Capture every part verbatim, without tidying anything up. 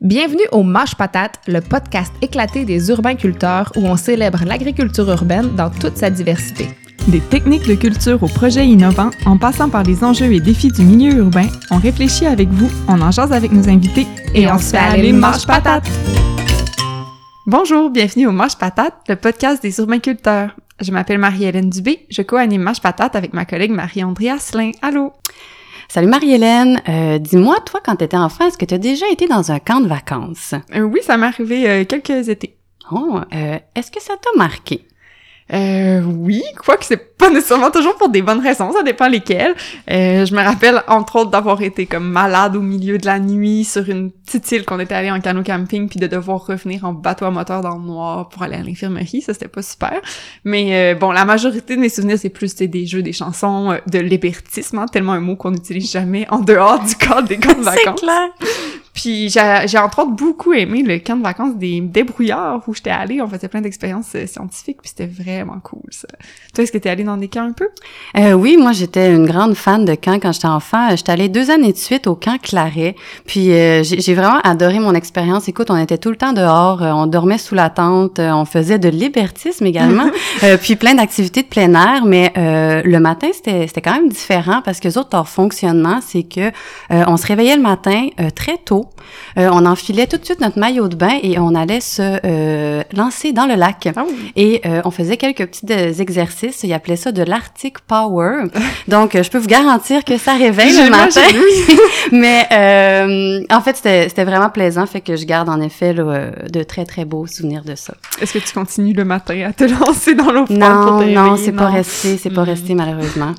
Bienvenue au Mâche Patate, le podcast éclaté des urbainculteurs où on célèbre l'agriculture urbaine dans toute sa diversité. Des techniques de culture aux projets innovants, en passant par les enjeux et défis du milieu urbain, on réfléchit avec vous, on en jase avec nos invités et, et on, on se fait aller Mâche Patate! Bonjour, bienvenue au Mâche Patate, le podcast des urbainculteurs. Je m'appelle Marie-Hélène Dubé, je co-anime Mâche Patate avec ma collègue Marie-André Asselin. Allô! Salut Marie-Hélène, euh, dis-moi, toi, quand t'étais enfant, est-ce que t'as déjà été dans un camp de vacances? Euh, oui, ça m'est arrivé euh, quelques étés. Oh, euh, est-ce que ça t'a marqué? Euh, oui, quoique c'est pas nécessairement toujours pour des bonnes raisons, ça dépend lesquelles. Euh, je me rappelle, entre autres, d'avoir été comme malade au milieu de la nuit sur une petite île qu'on était allé en canot camping, puis de devoir revenir en bateau à moteur dans le noir pour aller à l'infirmerie, ça c'était pas super. Mais euh, bon, la majorité de mes souvenirs, c'est plus des jeux, des chansons, euh, de l'hébertisme, hein, tellement un mot qu'on n'utilise jamais en dehors du cadre des camps de vacances. C'est clair! Puis j'ai, j'ai entre autres beaucoup aimé le camp de vacances des débrouillards où j'étais allée. On faisait plein d'expériences euh, scientifiques, puis c'était vraiment cool, ça. Toi, est-ce que t'es allée dans des camps un peu? Euh, oui, moi, j'étais une grande fan de camps quand j'étais enfant. J'étais allée deux années de suite au camp Claret. Puis euh, j'ai, j'ai vraiment adoré mon expérience. Écoute, on était tout le temps dehors, euh, on dormait sous la tente, euh, on faisait de l'hébertisme également, euh, puis plein d'activités de plein air. Mais euh, le matin, c'était, c'était quand même différent parce que les autres, leur fonctionnement, c'est que euh, on se réveillait le matin euh, très tôt. Euh, on enfilait tout de suite notre maillot de bain et on allait se euh, lancer dans le lac. Oh. Et euh, on faisait quelques petits euh, exercices. Ils appelaient ça de l'Arctic Power. Donc, euh, je peux vous garantir que ça réveille le matin. Mais euh, en fait, c'était, c'était vraiment plaisant. Fait que je garde en effet là, de très, très beaux souvenirs de ça. Est-ce que tu continues le matin à te lancer dans l'eau froide non, pour te réveiller? Non, c'est non. pas resté. C'est mmh. pas resté, malheureusement.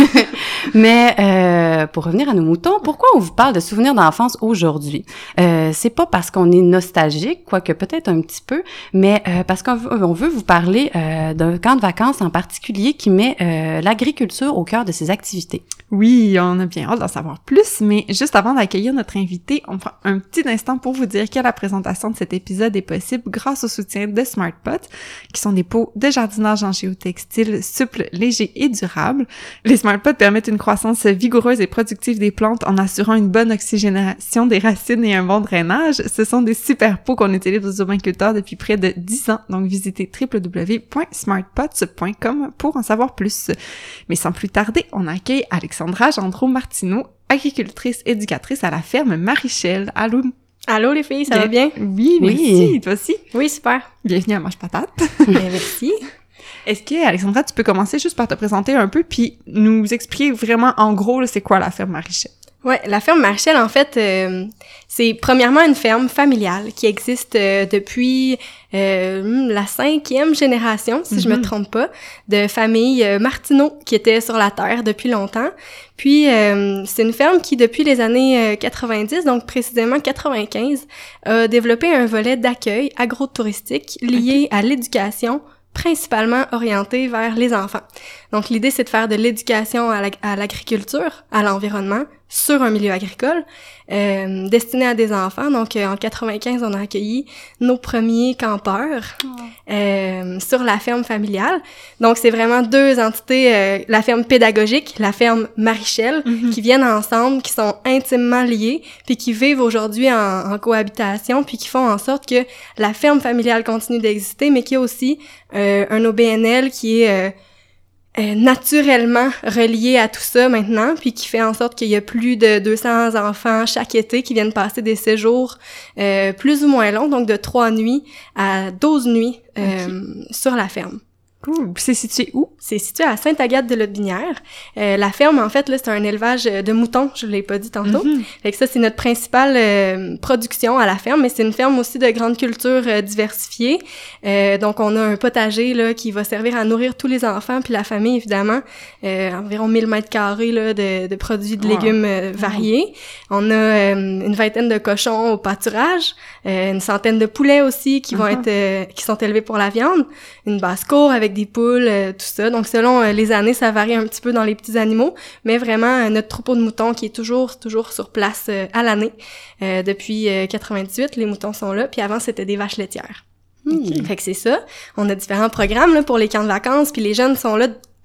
Mais euh, pour revenir à nos moutons, pourquoi on vous parle de souvenirs d'enfance aujourd'hui? Euh, c'est pas parce qu'on est nostalgique, quoique peut-être un petit peu, mais euh, parce qu'on veut, on veut vous parler euh, d'un camp de vacances en particulier qui met euh, l'agriculture au cœur de ses activités. Oui, on a bien hâte d'en savoir plus, mais juste avant d'accueillir notre invité, on prend un petit instant pour vous dire que la présentation de cet épisode est possible grâce au soutien de SmartPot, qui sont des pots de jardinage en géotextile souples, légers et durables. Les SmartPot permettent une croissance vigoureuse et productive des plantes en assurant une bonne oxygénation des racines et un bon drainage. Ce sont des super pots qu'on utilise aux urbainculteurs depuis près de dix ans, donc visitez w w w point smartpots point com pour en savoir plus. Mais sans plus tarder, on accueille Alexandra Gendreau-Martineau, agricultrice éducatrice à la ferme Marichel. Allô? Allô les filles, ça bien. va bien? Oui, merci. Oui. Toi aussi? Oui, super. Bienvenue à Mâche Patate. Bien, merci. Est-ce que, Alexandra, tu peux commencer juste par te présenter un peu puis nous expliquer vraiment en gros là, c'est quoi la ferme Marichel? Ouais, la ferme Marichel, en fait, euh, c'est premièrement une ferme familiale qui existe euh, depuis euh, la cinquième génération, si mm-hmm. je me trompe pas, de famille euh, Martineau qui était sur la terre depuis longtemps. Puis, euh, c'est une ferme qui, depuis les années euh, quatre-vingt-dix, donc précisément quatre-vingt-quinze, a développé un volet d'accueil agro-touristique lié okay. à l'éducation, principalement orienté vers les enfants. Donc, l'idée, c'est de faire de l'éducation à, la, à l'agriculture, à l'environnement, sur un milieu agricole, euh, destiné à des enfants. Donc, euh, en quatre-vingt-quinze, on a accueilli nos premiers campeurs oh. euh, sur la ferme familiale. Donc, c'est vraiment deux entités, euh, la ferme pédagogique, la ferme Marichel, mm-hmm. qui viennent ensemble, qui sont intimement liées, puis qui vivent aujourd'hui en, en cohabitation, puis qui font en sorte que la ferme familiale continue d'exister, mais qu'il y a aussi euh, un O B N L qui est euh, Euh, naturellement relié à tout ça maintenant, puis qui fait en sorte qu'il y a plus de deux cents enfants chaque été qui viennent passer des séjours euh, plus ou moins longs, donc de trois nuits à douze nuits euh, okay. sur la ferme. Cool. C'est situé où? C'est situé à Sainte-Agathe-de-Lotbinière. Euh, la ferme, en fait, là, c'est un élevage de moutons, je l'ai pas dit tantôt. Mm-hmm. Fait que ça, c'est notre principale euh, production à la ferme, mais c'est une ferme aussi de grande culture euh, diversifiée. Euh, donc, on a un potager là qui va servir à nourrir tous les enfants, puis la famille, évidemment. Euh, environ mille mètres carrés là, de, de produits de légumes euh, variés. Wow. On a euh, une vingtaine de cochons au pâturage, euh, une centaine de poulets aussi qui uh-huh. vont être euh, qui sont élevés pour la viande, une basse-cour avec des poules, euh, tout ça. Donc, selon euh, les années, ça varie un petit peu dans les petits animaux, mais vraiment, euh, notre troupeau de moutons qui est toujours, toujours sur place euh, à l'année. Euh, depuis euh, quatre-vingt-dix-huit, les moutons sont là, puis avant, c'était des vaches laitières. Okay. Fait que c'est ça. On a différents programmes là, pour les camps de vacances, puis les jeunes sont là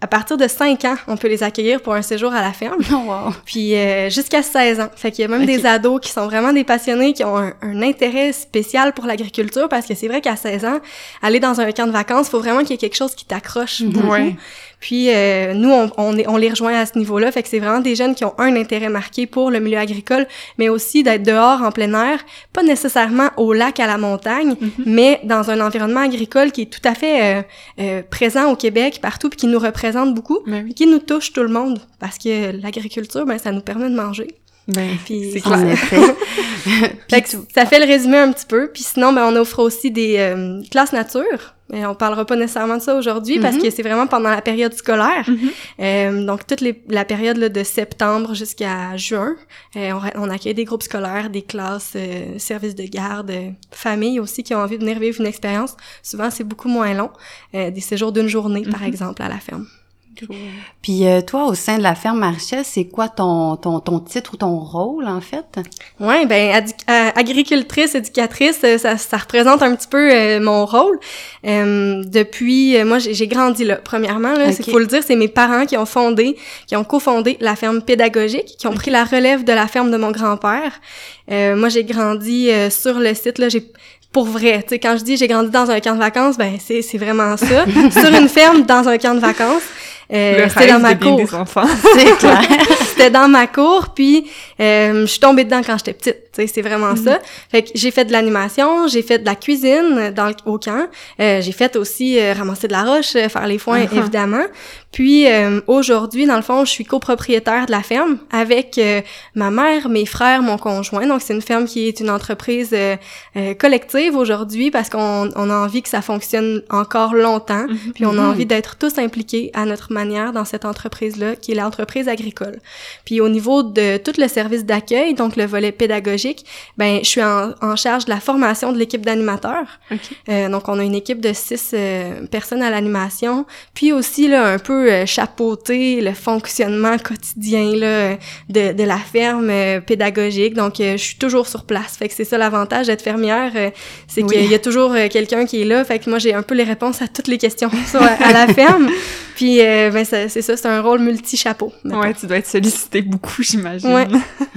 à partir de cinq ans, on peut les accueillir pour un séjour à la ferme. Oh, wow. Puis euh, jusqu'à seize ans. Fait qu'il y a même okay. des ados qui sont vraiment des passionnés, qui ont un, un intérêt spécial pour l'agriculture, parce que c'est vrai qu'à seize ans, aller dans un camp de vacances, faut vraiment qu'il y ait quelque chose qui t'accroche mm-hmm. beaucoup. Ouais. Puis euh, nous, on, on, on les rejoint à ce niveau-là. Fait que c'est vraiment des jeunes qui ont un intérêt marqué pour le milieu agricole, mais aussi d'être dehors en plein air, pas nécessairement au lac, à la montagne, mm-hmm. mais dans un environnement agricole qui est tout à fait euh, euh, présent au Québec, partout, puis qui nous représente beaucoup, ben oui. qui nous touche tout le monde, parce que l'agriculture, ben ça nous permet de manger. Ben, puis, c'est clair. Fait que ça fait le résumé un petit peu. Puis sinon, ben on offre aussi des euh, classes nature. Et on parlera pas nécessairement de ça aujourd'hui mm-hmm. parce que c'est vraiment pendant la période scolaire. Mm-hmm. Euh, donc, toute les, la période là, de septembre jusqu'à juin, euh, on, on accueille des groupes scolaires, des classes, euh, services de garde, euh, familles aussi qui ont envie de venir vivre une expérience. Souvent, c'est beaucoup moins long. Euh, des séjours d'une journée, mm-hmm. par exemple, à la ferme. Cool. Puis euh, toi, au sein de la ferme Marie-Chelle, c'est quoi ton, ton ton titre ou ton rôle, en fait? Ouais, ben adi- euh, agricultrice, éducatrice, ça, ça représente un petit peu euh, mon rôle. Euh, depuis, euh, moi, j'ai, j'ai grandi là. Premièrement, là, okay. faut le dire, c'est mes parents qui ont fondé, qui ont cofondé la ferme pédagogique, qui ont okay. pris la relève de la ferme de mon grand-père. Euh, moi, j'ai grandi euh, sur le site, là, j'ai pour vrai, tu sais, quand je dis j'ai grandi dans un camp de vacances, ben c'est c'est vraiment ça. Sur une ferme, dans un camp de vacances. Euh, c'était dans ma cour. Des enfants. C'est clair. C'était dans ma cour, puis euh, je suis tombée dedans quand j'étais petite. Tu sais, c'est vraiment mm-hmm. ça. Fait que j'ai fait de l'animation, j'ai fait de la cuisine dans le, au camp. Euh, j'ai fait aussi euh, ramasser de la roche, euh, faire les foins, uh-huh. évidemment. Puis euh, aujourd'hui, dans le fond, je suis copropriétaire de la ferme avec euh, ma mère, mes frères, mon conjoint. Donc c'est une ferme qui est une entreprise euh, euh, collective aujourd'hui parce qu'on on a envie que ça fonctionne encore longtemps. Mm-hmm. Puis on a envie d'être tous impliqués à notre manière dans cette entreprise-là, qui est l'entreprise agricole. Puis au niveau de tout le service d'accueil, donc le volet pédagogique, ben je suis en, en charge de la formation de l'équipe d'animateurs. Okay. Euh, donc on a une équipe de six euh, personnes à l'animation, puis aussi là un peu euh, chapeauter le fonctionnement quotidien là de de la ferme euh, pédagogique. Donc euh, je suis toujours sur place. Fait que c'est ça l'avantage d'être fermière, euh, c'est oui. qu'il y a toujours euh, quelqu'un qui est là. Fait que moi j'ai un peu les réponses à toutes les questions sur, à la ferme. Puis euh, ben ça, c'est ça, c'est un rôle multi-chapeau. Ouais, tu dois être sollicité beaucoup, j'imagine. Ouais.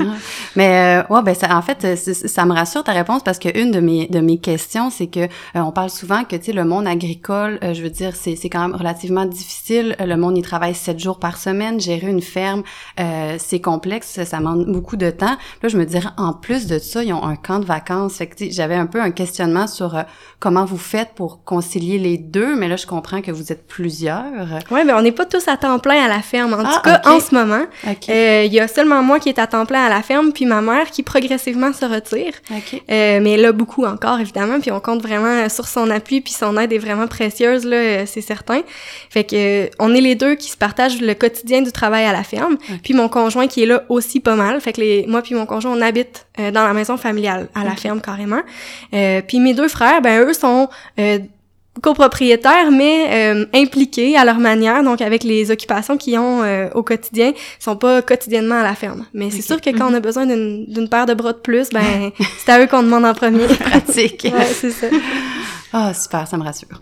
Mais euh, ouais, ben ça, en fait, ça, ça me rassure ta réponse parce que une de mes de mes questions, c'est que euh, on parle souvent que tu sais le monde agricole, euh, je veux dire, c'est c'est quand même relativement difficile. Le monde y travaille sept jours par semaine, gérer une ferme, euh, c'est complexe, ça, ça demande beaucoup de temps. Là, je me dirais en plus de ça, ils ont un camp de vacances. Fait que tu sais, j'avais un peu un questionnement sur euh, comment vous faites pour concilier les deux, mais là, je comprends que vous êtes plusieurs. Oui, mais on n'est pas tous à temps plein à la ferme. En ah, tout cas, okay. en ce moment, il okay. euh, y a seulement moi qui est à temps plein à la ferme, puis ma mère qui progressivement se retire. Okay. Euh, mais là, beaucoup encore, évidemment, puis on compte vraiment sur son appui, puis son aide est vraiment précieuse, là, c'est certain. Fait que euh, on est les deux qui se partagent le quotidien du travail à la ferme, okay. puis mon conjoint qui est là aussi pas mal. Fait que les, moi puis mon conjoint, on habite euh, dans la maison familiale, à la okay. ferme carrément. Euh, puis mes deux frères, ben eux sont... Euh, copropriétaires, mais euh, impliqués à leur manière, donc avec les occupations qu'ils ont euh, au quotidien, ils sont pas quotidiennement à la ferme. Mais c'est okay. sûr que quand mm-hmm. on a besoin d'une, d'une paire de bras de plus, ben c'est à eux qu'on demande en premier. Pratique. Ouais, c'est ça. Ah, oh, super, ça me rassure.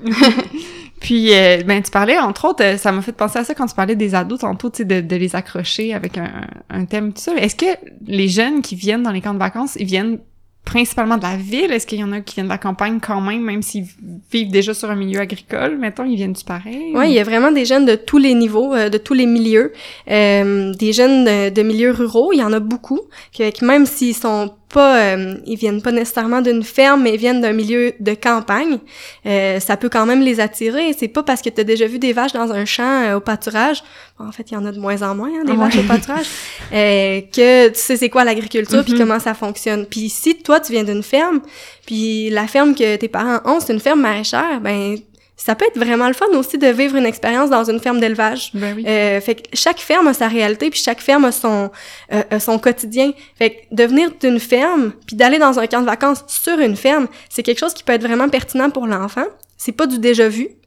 Puis, euh, ben tu parlais, entre autres, ça m'a fait penser à ça quand tu parlais des ados tantôt, tu sais, de, de les accrocher avec un, un thème, tout ça. Est-ce que les jeunes qui viennent dans les camps de vacances, ils viennent principalement de la ville? Est-ce qu'il y en a qui viennent de la campagne quand même, même s'ils vivent déjà sur un milieu agricole, mettons, ils viennent du pareil? Oui, il y a vraiment des jeunes de tous les niveaux, euh, de tous les milieux. Euh, des jeunes de, de milieux ruraux, il y en a beaucoup, qui, qui même s'ils sont pas, euh, ils viennent pas nécessairement d'une ferme, mais ils viennent d'un milieu de campagne. Euh, ça peut quand même les attirer. C'est pas parce que t'as déjà vu des vaches dans un champ euh, au pâturage. En fait, il y en a de moins en moins, hein, des ouais. vaches au pâturage. Euh, que tu sais c'est quoi l'agriculture mm-hmm. puis comment ça fonctionne. Puis si toi tu viens d'une ferme, puis la ferme que tes parents ont, c'est une ferme maraîchère, ben ça peut être vraiment le fun aussi de vivre une expérience dans une ferme d'élevage. Ben oui. Euh, fait que chaque ferme a sa réalité, puis chaque ferme a son euh, a son quotidien. Fait que de venir d'une ferme, puis d'aller dans un camp de vacances sur une ferme, c'est quelque chose qui peut être vraiment pertinent pour l'enfant. C'est pas du déjà vu.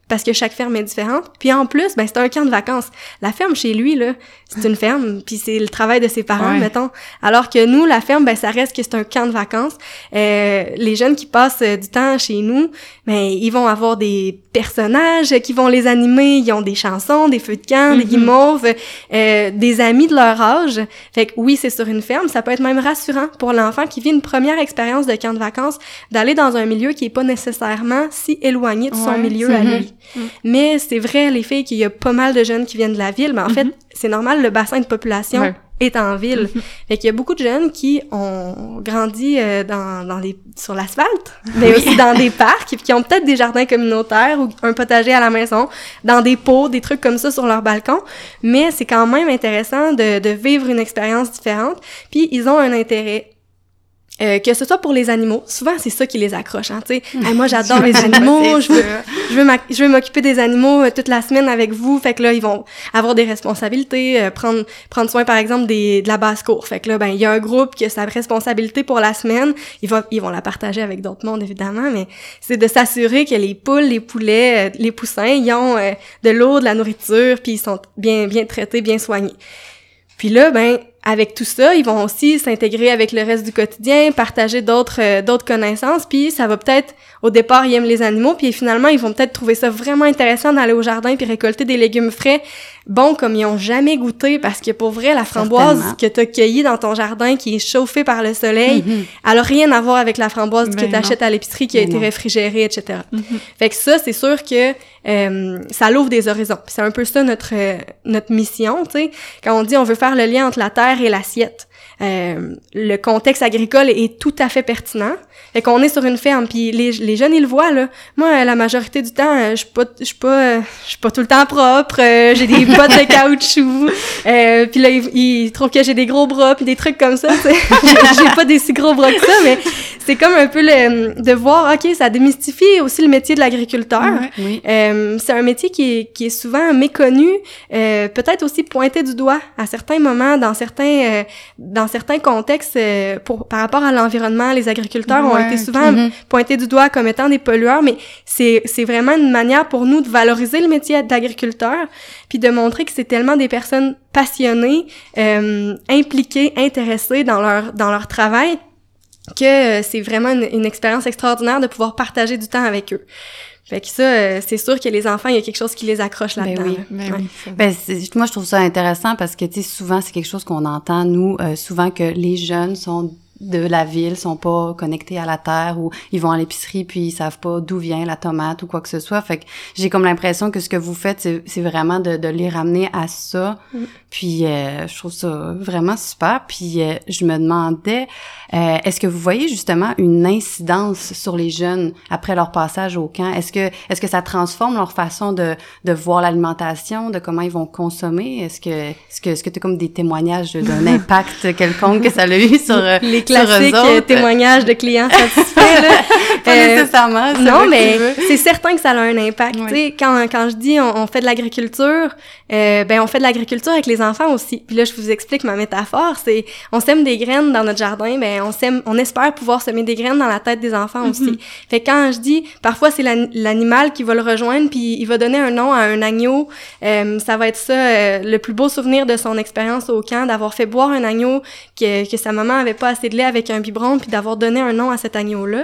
parce que chaque ferme est différente. Puis en plus, ben c'est un camp de vacances. La ferme chez lui, là, c'est une ferme, puis c'est le travail de ses parents, ouais. mettons. Alors que nous, la ferme, ben ça reste que c'est un camp de vacances. Euh, les jeunes qui passent euh, du temps chez nous, ben ils vont avoir des personnages qui vont les animer. Ils ont des chansons, des feux de camp, mm-hmm. des guimauves, euh, des amis de leur âge. Fait que oui, c'est sur une ferme. Ça peut être même rassurant pour l'enfant qui vit une première expérience de camp de vacances, d'aller dans un milieu qui est pas nécessairement si éloigné de son ouais. milieu mm-hmm. à lui. Mm. Mais c'est vrai, les filles, qu'il y a pas mal de jeunes qui viennent de la ville, mais en mm-hmm. fait, c'est normal, le bassin de population ouais. est en ville. Mm-hmm. Fait qu'il y a beaucoup de jeunes qui ont grandi euh, dans, dans les, sur l'asphalte, mais oui. aussi dans des parcs, qui ont peut-être des jardins communautaires ou un potager à la maison, dans des pots, des trucs comme ça sur leur balcon. Mais c'est quand même intéressant de, de vivre une expérience différente. Puis ils ont un intérêt. Euh, que ce soit pour les animaux, souvent c'est ça qui les accroche, hein, tu sais. Hey, moi j'adore les animaux, je veux, je veux, je veux m'occuper des animaux euh, toute la semaine avec vous. Fait que là ils vont avoir des responsabilités, euh, prendre prendre soin par exemple des de la basse-cour. Fait que là ben il y a un groupe qui a sa responsabilité pour la semaine, ils vont ils vont la partager avec d'autres mondes évidemment, mais c'est de s'assurer que les poules, les poulets, euh, les poussins, ils ont euh, de l'eau, de la nourriture, puis ils sont bien bien traités, bien soignés. Puis là ben avec tout ça, ils vont aussi s'intégrer avec le reste du quotidien, partager d'autres euh, d'autres connaissances, puis ça va peut-être, au départ, ils aiment les animaux, puis finalement, ils vont peut-être trouver ça vraiment intéressant d'aller au jardin puis récolter des légumes frais, bons comme ils ont jamais goûté, parce que pour vrai, la framboise Certainement. que t'as cueillie dans ton jardin, qui est chauffée par le soleil, mm-hmm. elle a rien à voir avec la framboise ben que t'achètes à l'épicerie, qui a ben été non. réfrigérée, et cetera. Mm-hmm. Fait que ça, c'est sûr que euh, ça l'ouvre des horizons. Puis c'est un peu ça notre euh, notre mission, tu sais. Quand on dit on veut faire le lien entre la terre et l'assiette, euh, le contexte agricole est tout à fait pertinent. Fait qu'on est sur une ferme, puis les les jeunes ils le voient là. Moi, la majorité du temps, je suis pas je suis pas je suis pas tout le temps propre. Euh, j'ai des bottes de caoutchouc. Euh, puis là ils, ils trouvent que j'ai des gros bras puis des trucs comme ça. j'ai, j'ai pas des si gros bras que ça, mais c'est comme un peu le de voir ok, ça démystifie aussi le métier de l'agriculteur. Ouais, oui. Euh, c'est un métier qui est qui est souvent méconnu, euh, peut-être aussi pointé du doigt à certains moments dans certains euh, dans certains contextes euh, pour par rapport à l'environnement, les agriculteurs ouais, ont été souvent mm-hmm. pointés du doigt comme étant des pollueurs, mais c'est c'est vraiment une manière pour nous de valoriser le métier d'agriculteur, puis de montrer que c'est tellement des personnes passionnées, euh, impliquées, intéressées dans leur dans leur travail, que euh, c'est vraiment une, une expérience extraordinaire de pouvoir partager du temps avec eux. Fait que ça, euh, c'est sûr que les enfants, il y a quelque chose qui les accroche là-dedans. Ben oui, ben ouais. oui. Ben c'est, moi, je trouve ça intéressant parce que, tu sais, souvent, c'est quelque chose qu'on entend, nous, euh, souvent que les jeunes sont de la ville, sont pas connectés à la terre, ou ils vont à l'épicerie puis ils savent pas d'où vient la tomate ou quoi que ce soit. Fait que j'ai comme l'impression que ce que vous faites, c'est, c'est vraiment de, de les ramener à ça. Mm. Puis euh, je trouve ça vraiment super. Puis euh, je me demandais, euh, est-ce que vous voyez justement une incidence sur les jeunes après leur passage au camp? Est-ce que est-ce que ça transforme leur façon de de voir l'alimentation, de comment ils vont consommer? Est-ce que est-ce que est-ce que tu as comme des témoignages d'un impact quelconque que ça a eu sur euh, les classiques euh, témoignages de clients satisfaits là? Pas euh, nécessairement. Non, mais c'est certain que ça a un impact. Ouais. Tu sais, quand quand je dis on, on fait de l'agriculture, euh, ben on fait de l'agriculture avec les enfants aussi. Puis là, je vous explique ma métaphore, c'est on sème des graines dans notre jardin, ben on sème, on espère pouvoir semer des graines dans la tête des enfants aussi. Mm-hmm. Fait que quand je dis, parfois c'est l'an, l'animal qui va le rejoindre, puis il va donner un nom à un agneau. Euh, ça va être ça, euh, le plus beau souvenir de son expérience au camp, d'avoir fait boire un agneau que que sa maman avait pas assez de lait avec un biberon, puis d'avoir donné un nom à cet agneau-là.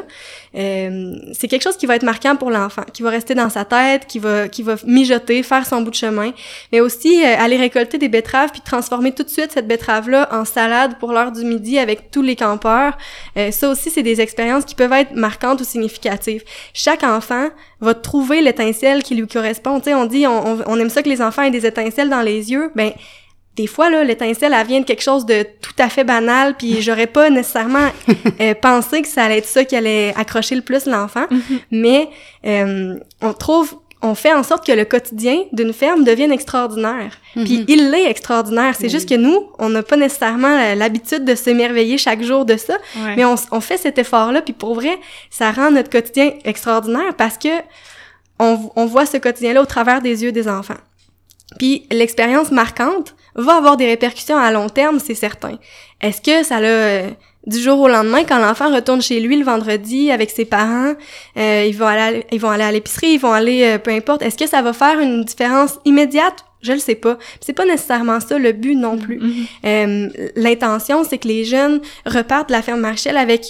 Euh, c'est quelque chose qui va être marquant pour l'enfant, qui va rester dans sa tête, qui va qui va mijoter, faire son bout de chemin, mais aussi euh, aller récolter des betteraves puis transformer tout de suite cette betterave-là en salade pour l'heure du midi avec tous les campeurs. Euh, ça aussi, c'est des expériences qui peuvent être marquantes ou significatives. Chaque enfant va trouver l'étincelle qui lui correspond. Tu sais, on dit on, on, on aime ça que les enfants aient des étincelles dans les yeux. Ben des fois, là, l'étincelle, elle vient de quelque chose de tout à fait banal, puis j'aurais pas nécessairement euh, pensé que ça allait être ça qui allait accrocher le plus l'enfant, mm-hmm. mais euh, on trouve, on fait en sorte que le quotidien d'une ferme devienne extraordinaire. Mm-hmm. Puis il l'est extraordinaire, c'est mm-hmm. juste que nous, on n'a pas nécessairement l'habitude de s'émerveiller chaque jour de ça, ouais. mais on, on fait cet effort-là, puis pour vrai, ça rend notre quotidien extraordinaire parce que on, on voit ce quotidien-là au travers des yeux des enfants. Puis l'expérience marquante va avoir des répercussions à long terme, c'est certain. Est-ce que ça a du jour au lendemain, quand l'enfant retourne chez lui le vendredi avec ses parents, euh, ils vont aller, ils vont aller à l'épicerie, ils vont aller, euh, peu importe. Est-ce que ça va faire une différence immédiate? Je le sais pas. Puis c'est pas nécessairement ça le but non plus. Mm-hmm. Euh, l'intention, c'est que les jeunes repartent de la ferme Marchel avec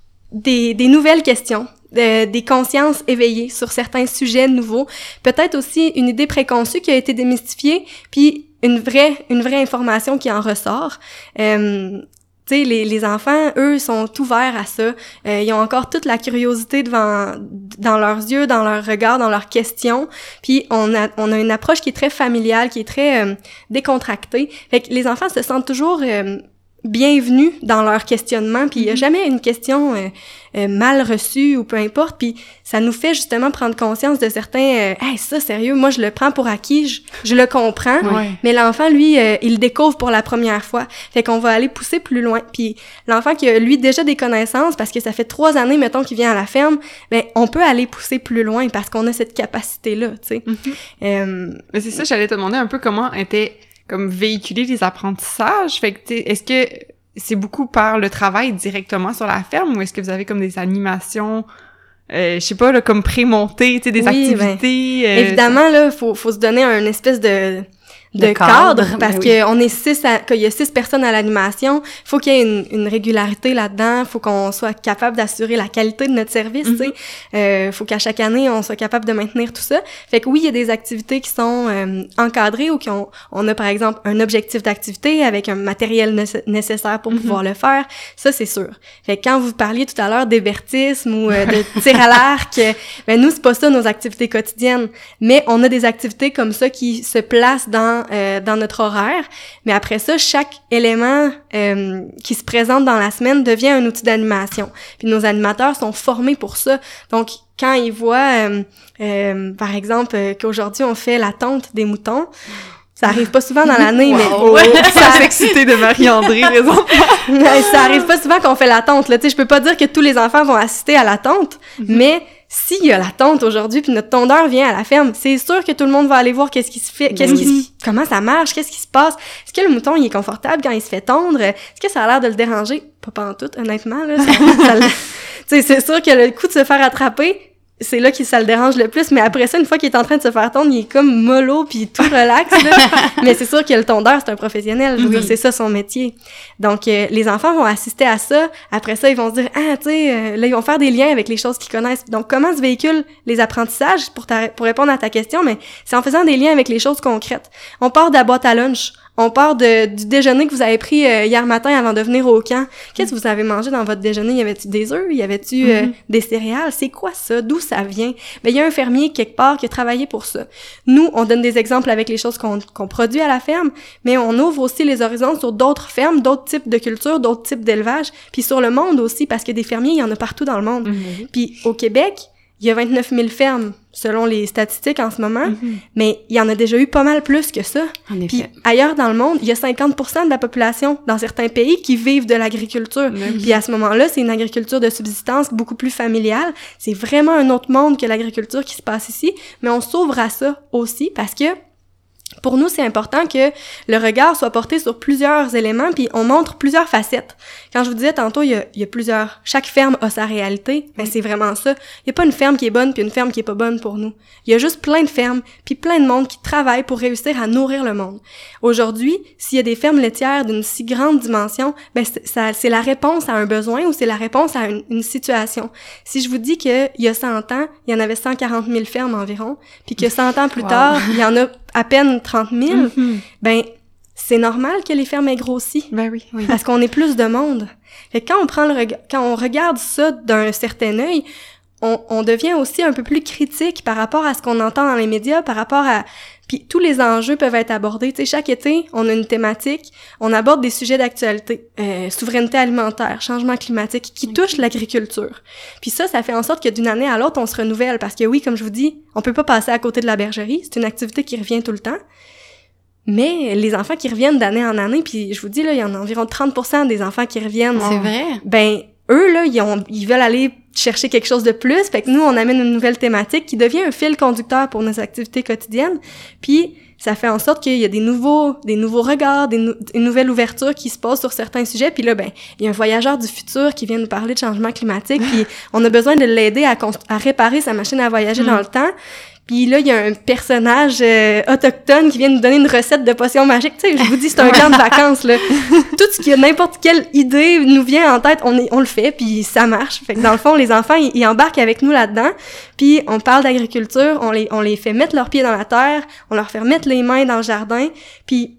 des, des nouvelles questions, de, des consciences éveillées sur certains sujets nouveaux, peut-être aussi une idée préconçue qui a été démystifiée, puis une vraie, une vraie information qui en ressort. Euh, Tu sais, les, les enfants, eux, sont ouverts à ça. Euh, ils ont encore toute la curiosité devant, dans leurs yeux, dans leurs regards, dans leurs questions. Puis on a, on a une approche qui est très familiale, qui est très euh, décontractée. Fait que les enfants se sentent toujours euh, bienvenus dans leur questionnement. Puis il y a jamais une question euh, euh, mal reçue ou peu importe. Puis ça nous fait justement prendre conscience de certains euh, « Hey, ça, sérieux, moi, je le prends pour acquis, je, je le comprends. Ouais. » Mais l'enfant, lui, euh, il le découvre pour la première fois. Fait qu'on va aller pousser plus loin. Puis l'enfant qui a, lui, déjà des connaissances, parce que ça fait trois années, mettons, qu'il vient à la ferme, ben on peut aller pousser plus loin parce qu'on a cette capacité-là, tu sais. Mm-hmm. Euh, Mais c'est ça, j'allais te demander un peu comment étaient comme véhiculer les apprentissages. Fait que, est-ce que c'est beaucoup par le travail directement sur la ferme ou est-ce que vous avez comme des animations, euh, je sais pas, là, comme pré-montées, tu sais, des oui, activités? Ben, euh, évidemment, là, faut, faut se donner un espèce de... de De cadre, cadre, parce ben que on est six à, qu'il y a six personnes à l'animation, faut qu'il y ait une, une régularité là-dedans, faut qu'on soit capable d'assurer la qualité de notre service, mm-hmm. tu sais, euh, faut qu'à chaque année on soit capable de maintenir tout ça. Fait que oui, il y a des activités qui sont euh, encadrées ou qui ont, on a par exemple un objectif d'activité avec un matériel ne- nécessaire pour mm-hmm. pouvoir le faire, ça c'est sûr. Fait que quand vous parliez tout à l'heure d'hébertisme ou euh, de tir à l'arc, ben nous c'est pas ça nos activités quotidiennes, mais on a des activités comme ça qui se placent dans Euh, dans notre horaire, mais après ça, chaque élément euh, qui se présente dans la semaine devient un outil d'animation. Puis nos animateurs sont formés pour ça. Donc, quand ils voient, euh, euh, par exemple, euh, qu'aujourd'hui on fait la tonte des moutons, ça arrive pas souvent dans l'année, wow. mais... Oh, ça a excité de Marie-André, présentement. Ça arrive pas souvent qu'on fait la tonte, là. Tu sais, je peux pas dire que tous les enfants vont assister à la tonte, mm-hmm. mais s'il y a la tonte aujourd'hui puis notre tondeur vient à la ferme, c'est sûr que tout le monde va aller voir qu'est-ce qui se fait, qu'est-ce qui se, comment ça marche, qu'est-ce qui se passe. Est-ce que le mouton, il est confortable quand il se fait tondre? Est-ce que ça a l'air de le déranger? Pas pantoute, honnêtement, là. Ça, ça, tu sais, c'est sûr que le coup de se faire attraper, c'est là que ça le dérange le plus, mais après ça, une fois qu'il est en train de se faire tondre, il est comme mollo puis tout relax, là. Mais c'est sûr que le tondeur, c'est un professionnel, je veux oui. dire, c'est ça son métier. Donc, euh, les enfants vont assister à ça. Après ça, ils vont se dire, ah, tu sais, euh, là, ils vont faire des liens avec les choses qu'ils connaissent. Donc, comment se véhiculent les apprentissages, pour, ta, pour répondre à ta question, mais c'est en faisant des liens avec les choses concrètes. On part de la boîte à lunch. On part de, du déjeuner que vous avez pris euh, hier matin avant de venir au camp. Qu'est-ce que vous avez mangé dans votre déjeuner? Y avait-tu des œufs? Y avait-tu euh, mm-hmm. des céréales? C'est quoi ça? D'où ça vient? Ben, il y a un fermier quelque part qui a travaillé pour ça. Nous, on donne des exemples avec les choses qu'on, qu'on produit à la ferme, mais on ouvre aussi les horizons sur d'autres fermes, d'autres types de cultures, d'autres types d'élevage, puis sur le monde aussi, parce que des fermiers, il y en a partout dans le monde. Mm-hmm. Puis au Québec, il y a vingt-neuf mille fermes, selon les statistiques en ce moment, mm-hmm. mais il y en a déjà eu pas mal plus que ça. Puis ailleurs dans le monde, il y a cinquante pour cent de la population dans certains pays qui vivent de l'agriculture. Mm-hmm. Puis à ce moment-là, c'est une agriculture de subsistance beaucoup plus familiale. C'est vraiment un autre monde que l'agriculture qui se passe ici, mais on s'ouvre à ça aussi parce que pour nous, c'est important que le regard soit porté sur plusieurs éléments, puis on montre plusieurs facettes. Quand je vous disais tantôt, il y a, il y a plusieurs... Chaque ferme a sa réalité, ben oui. c'est vraiment ça. Il y a pas une ferme qui est bonne puis une ferme qui est pas bonne pour nous. Il y a juste plein de fermes, puis plein de monde qui travaillent pour réussir à nourrir le monde. Aujourd'hui, s'il y a des fermes laitières d'une si grande dimension, ben c'est, ça, c'est la réponse à un besoin ou c'est la réponse à une, une situation. Si je vous dis qu'il y a cent ans, il y en avait cent quarante mille fermes environ, puis que cent ans plus wow. tard, il y en a à peine trente mille, mm-hmm. ben c'est normal que les fermes aient grossi. Ben oui, oui. Parce qu'on est plus de monde. Fait que quand on prend le reg- quand on regarde ça d'un certain œil, on, on devient aussi un peu plus critique par rapport à ce qu'on entend dans les médias, par rapport à... Puis tous les enjeux peuvent être abordés. Tu sais, chaque été, on a une thématique, on aborde des sujets d'actualité. Euh, souveraineté alimentaire, changement climatique, qui touchent l'agriculture. Puis ça, ça fait en sorte que d'une année à l'autre, on se renouvelle. Parce que oui, comme je vous dis, on peut pas passer à côté de la bergerie. C'est une activité qui revient tout le temps. Mais les enfants qui reviennent d'année en année, puis je vous dis, là, il y en a environ trente pour cent des enfants qui reviennent. C'est vrai? Ben, eux, là, ils, ont, ils veulent aller chercher quelque chose de plus. Fait que nous, on amène une nouvelle thématique qui devient un fil conducteur pour nos activités quotidiennes. Puis, ça fait en sorte qu'il y a des nouveaux, des nouveaux regards, des nou- une nouvelle ouverture qui se passe sur certains sujets. Puis là, ben, il y a un voyageur du futur qui vient nous parler de changement climatique. Puis, on a besoin de l'aider à, const- à réparer sa machine à voyager mm. dans le temps. Puis là, il y a un personnage euh, autochtone qui vient nous donner une recette de potion magique. Tu sais, je vous dis, c'est un camp de vacances, là. Tout ce qui a n'importe quelle idée nous vient en tête, on est, on le fait, puis ça marche. Fait que dans le fond, les enfants, ils, ils embarquent avec nous là-dedans. Puis on parle d'agriculture, on les, on les fait mettre leurs pieds dans la terre, on leur fait mettre les mains dans le jardin. Puis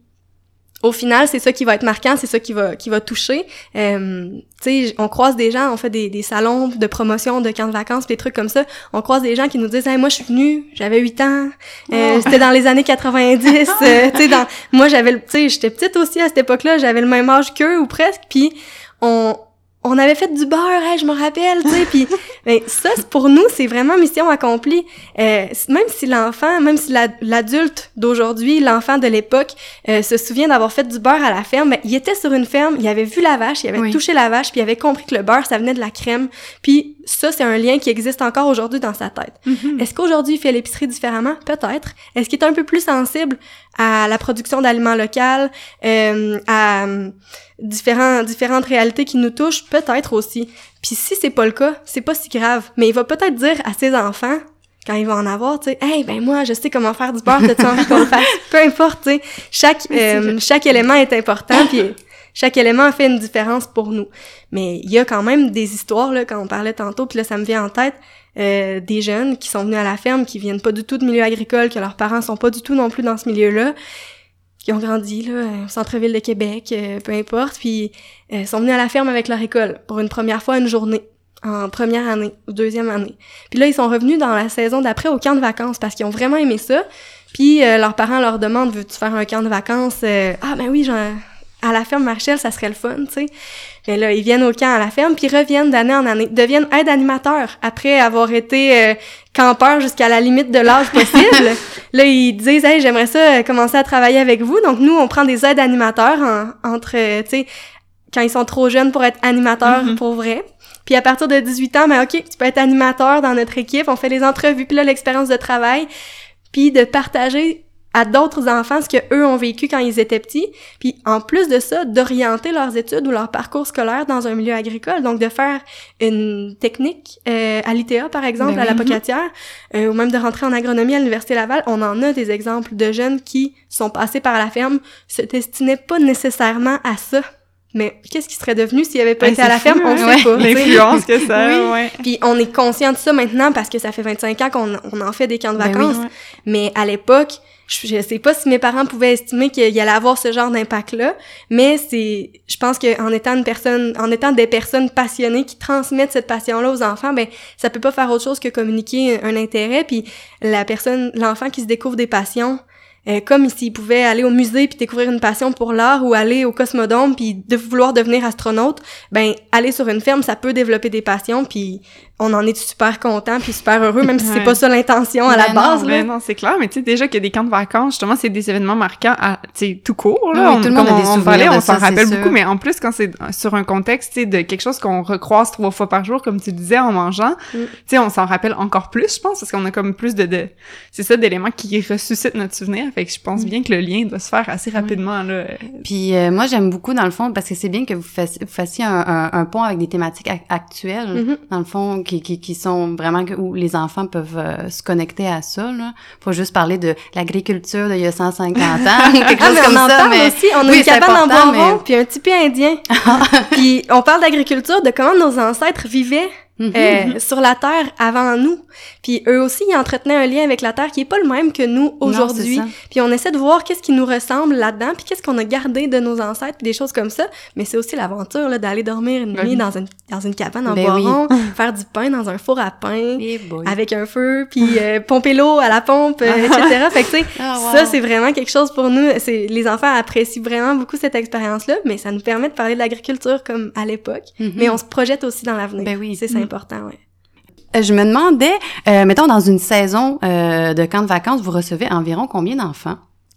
au final, c'est ça qui va être marquant, c'est ça qui va qui va toucher. Euh, tu sais, on croise des gens, on fait des des salons de promotion de camps de vacances, des trucs comme ça. On croise des gens qui nous disent hey, « moi, je suis venue, j'avais huit ans, euh, oh. c'était dans les années quatre-vingt-dix. euh, » Tu sais, dans moi, j'avais, tu sais, j'étais petite aussi à cette époque-là, j'avais le même âge qu'eux ou presque, puis on... on avait fait du beurre, hey, je me rappelle, tu sais, puis ben, ça, pour nous, c'est vraiment mission accomplie. Euh, même si l'enfant, même si la, l'adulte d'aujourd'hui, l'enfant de l'époque, euh, se souvient d'avoir fait du beurre à la ferme, ben, il était sur une ferme, il avait vu la vache, il avait oui. touché la vache, puis il avait compris que le beurre, ça venait de la crème, puis ça, c'est un lien qui existe encore aujourd'hui dans sa tête. Mm-hmm. Est-ce qu'aujourd'hui, il fait l'épicerie différemment? Peut-être. Est-ce qu'il est un peu plus sensible à la production d'aliments locaux, euh, à euh, différents, différentes réalités qui nous touchent? Peut-être aussi. Puis si c'est pas le cas, c'est pas si grave. Mais il va peut-être dire à ses enfants, quand il va en avoir, tu sais, « Hey, ben moi, je sais comment faire du beurre, t'as-tu envie qu'on le fasse? » Peu importe, tu sais, chaque, euh, chaque élément est important, puis chaque élément fait une différence pour nous. Mais il y a quand même des histoires, là, quand on parlait tantôt, puis là, ça me vient en tête, euh, des jeunes qui sont venus à la ferme, qui viennent pas du tout de milieu agricole, que leurs parents sont pas du tout non plus dans ce milieu-là, qui ont grandi, là, au centre-ville de Québec, euh, peu importe, puis euh, sont venus à la ferme avec leur école, pour une première fois une journée, en première année, ou deuxième année. Puis là, ils sont revenus dans la saison d'après au camp de vacances, parce qu'ils ont vraiment aimé ça, puis euh, leurs parents leur demandent « Veux-tu faire un camp de vacances? Euh, » Ah, ben oui, j'en... à la ferme Marchel, ça serait le fun, tu sais. Mais là, ils viennent au camp à la ferme, puis reviennent d'année en année, deviennent aide-animateurs après avoir été euh, campeurs jusqu'à la limite de l'âge possible. Là, ils disent « Hey, j'aimerais ça commencer à travailler avec vous. » Donc, nous, on prend des aides-animateurs en, entre, euh, tu sais, quand ils sont trop jeunes pour être animateurs mm-hmm. pour vrai. Puis à partir de dix-huit ans, ben OK, tu peux être animateur dans notre équipe. On fait les entrevues, puis là, l'expérience de travail, puis de partager à d'autres enfants ce que eux ont vécu quand ils étaient petits, puis en plus de ça, d'orienter leurs études ou leur parcours scolaire dans un milieu agricole, donc de faire une technique euh, à l'I T A, par exemple, ben à la Pocatière, euh, ou même de rentrer en agronomie à l'Université Laval. On en a des exemples de jeunes qui sont passés par la ferme, se destinaient pas nécessairement à ça. Mais qu'est-ce qui serait devenu s'il avait pas ben, été à la fou, ferme? On ouais. sait pas. L'influence que ça oui. ouais. Puis on est conscient de ça maintenant parce que ça fait vingt-cinq ans qu'on on en fait des camps de vacances. Ben oui, ouais. Mais à l'époque, je, je sais pas si mes parents pouvaient estimer qu'il y allait avoir ce genre d'impact-là, mais c'est, je pense qu'en étant une personne, en étant des personnes passionnées qui transmettent cette passion-là aux enfants, ben ça peut pas faire autre chose que communiquer un, un intérêt. Puis la personne, l'enfant qui se découvre des passions, Euh, comme s'il pouvait aller au musée puis découvrir une passion pour l'art ou aller au Cosmodome puis de vouloir devenir astronaute, ben aller sur une ferme, ça peut développer des passions puis on en est super content puis super heureux, même si c'est pas ça l'intention à la ben base. Non, là. ben non, c'est clair, mais tu sais, déjà qu'il y a des camps de vacances, justement, c'est des événements marquants, à, tu sais, tout court, là. Oui, on, tout le monde a des on, souvenirs parlait, de on ça, s'en rappelle c'est beaucoup, sûr. mais en plus, quand c'est sur un contexte, tu sais, de quelque chose qu'on recroise trois fois par jour, comme tu disais, en mangeant, mm. tu sais, on s'en rappelle encore plus, je pense, parce qu'on a comme plus de, de c'est ça, d'éléments qui ressuscitent notre souvenir, fait que je pense mm. bien que le lien doit se faire assez rapidement, là. Puis euh, moi, j'aime beaucoup, dans le fond, parce que c'est bien que vous fassiez, vous fassiez un, un, un pont avec des thématiques actuelles, mm-hmm. dans le fond, qui, qui, qui sont vraiment, où les enfants peuvent euh, se connecter à ça, là. Faut juste parler de l'agriculture d'il y a cent cinquante ans, quelque chose ah, comme on en ça, parle mais... aussi, on a oui, une cabane en bois mais... rond, puis un tipi indien. Puis on parle d'agriculture, de comment nos ancêtres vivaient Mm-hmm. Euh, sur la Terre avant nous. Puis eux aussi, ils entretenaient un lien avec la Terre qui est pas le même que nous aujourd'hui. Puis on essaie de voir qu'est-ce qui nous ressemble là-dedans, puis qu'est-ce qu'on a gardé de nos ancêtres, puis des choses comme ça. Mais c'est aussi l'aventure là, d'aller dormir une nuit dans une dans une cabane en ben bois oui. rond, faire du pain dans un four à pain, hey avec un feu, puis euh, pomper l'eau à la pompe, euh, et cetera. Fait que tu sais, oh, wow. ça c'est vraiment quelque chose pour nous. C'est les enfants apprécient vraiment beaucoup cette expérience-là, mais ça nous permet de parler de l'agriculture comme à l'époque, mm-hmm. mais on se projette aussi dans l'avenir. Ben oui. C'est, c'est important, ouais. Je me demandais, euh, mettons, dans une saison euh, de camp de vacances, vous recevez environ combien d'enfants?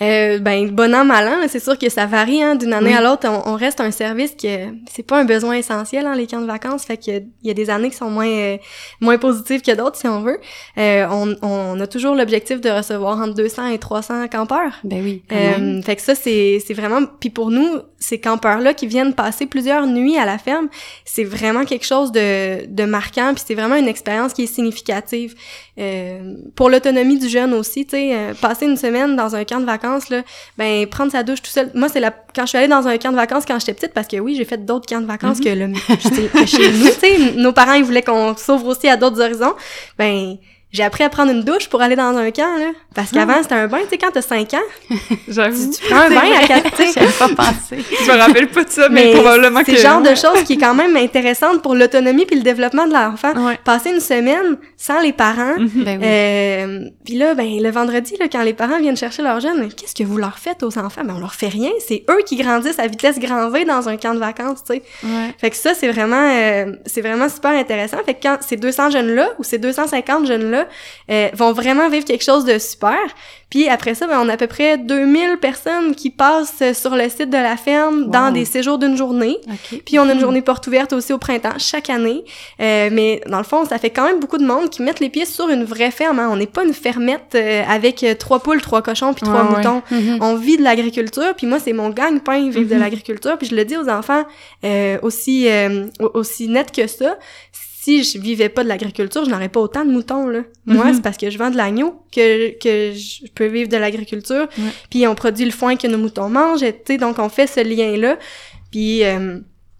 Euh, ben, bon an, mal an, là, c'est sûr que ça varie, hein, d'une année Oui. à l'autre. On, on reste un service que c'est pas un besoin essentiel, hein, les camps de vacances. Fait qu'il y a, il y a des années qui sont moins, euh, moins positives que d'autres, si on veut. Euh, on, on a toujours l'objectif de recevoir entre deux cents et trois cents campeurs. Ben oui, quand même. Euh, fait que ça, c'est, c'est vraiment... Puis pour nous, ces campeurs-là qui viennent passer plusieurs nuits à la ferme, c'est vraiment quelque chose de, de marquant, puis c'est vraiment une expérience qui est significative. Euh, pour l'autonomie du jeune aussi, tu sais, euh, passer une semaine dans un camp de vacances, là, ben prendre sa douche tout seul. Moi, c'est la quand je suis allée dans un camp de vacances quand j'étais petite, parce que oui, j'ai fait d'autres camps de vacances mm-hmm. que, le, que chez nous, tu sais, nos parents, ils voulaient qu'on s'ouvre aussi à d'autres horizons. Ben... J'ai appris à prendre une douche pour aller dans un camp, là. Parce qu'avant, c'était un bain, tu sais, quand t'as cinq ans. J'avoue. Tu prends un bain à quatre, tu sais. J'avais pas pensé. Je me rappelle pas de ça, mais, mais probablement que... c'est le genre de choses qui est quand même intéressante pour l'autonomie puis le développement de l'enfant. Ouais. Passer une semaine sans les parents. Mm-hmm. Ben oui. euh, puis là, ben, le vendredi, là, quand les parents viennent chercher leurs jeunes, qu'est-ce que vous leur faites aux enfants? Ben, on leur fait rien. C'est eux qui grandissent à vitesse grand V dans un camp de vacances, tu sais. Ouais. Fait que ça, c'est vraiment, euh, c'est vraiment super intéressant. Fait que quand ces deux cents jeunes-là, ou ces deux cent cinquante jeunes-là, euh, vont vraiment vivre quelque chose de super. Puis après ça, ben, on a à peu près deux mille personnes qui passent sur le site de la ferme wow. dans des séjours d'une journée. Okay. Puis on a une journée porte ouverte aussi au printemps, chaque année. Euh, mais dans le fond, ça fait quand même beaucoup de monde qui mettent les pieds sur une vraie ferme. Hein. On n'est pas une fermette euh, avec trois poules, trois cochons puis trois ouais, moutons. Ouais. Mm-hmm. On vit de l'agriculture. Puis moi, c'est mon gagne-pain, vivre mm-hmm. de l'agriculture. Puis je le dis aux enfants euh, aussi, euh, aussi net que ça. Si je vivais pas de l'agriculture, je n'aurais pas autant de moutons, là. Moi, mm-hmm. c'est parce que je vends de l'agneau que, que je peux vivre de l'agriculture. Ouais. Puis on produit le foin que nos moutons mangent, tu sais, donc on fait ce lien-là. Puis euh,